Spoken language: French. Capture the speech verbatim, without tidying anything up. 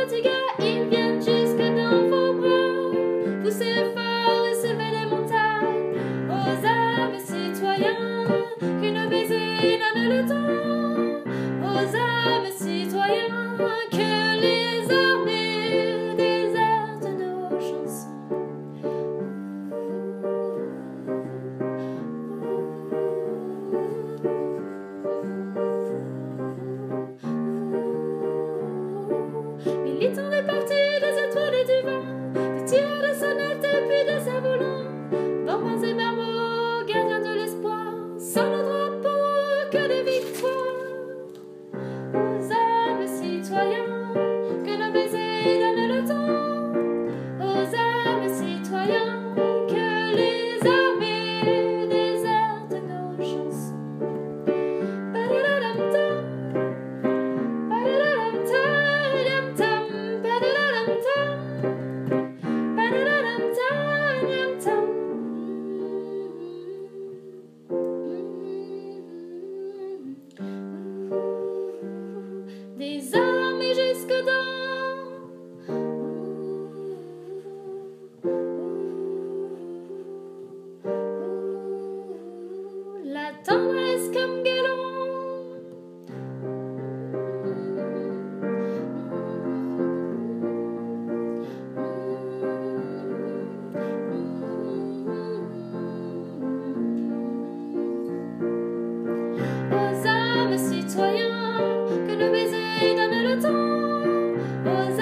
petits gars, ils viennent jusque dans vos bras. Poussez fort et soulevez les montagnes. Aux âmes citoyens, que nos baisers donnent le temps. Aux âmes citoyens, que les armées désertent nos chansons. Militants des partis, des étoiles et du vent, des tireurs de sonnettes et puis des cerfs-volants, bambins et marmots, gardiens de l'espoir, sans le drapeau que des victoires. Aux âmes citoyens, que nos baisers donnent le temps. Aux âmes citoyens, que les armées désertent nos chansons. Padadadam-tam, padadadam-tam. Des armées jusque dans la tendresse comme galon. Aux âmes citoyens, que nos baisers donnent le temps. Aux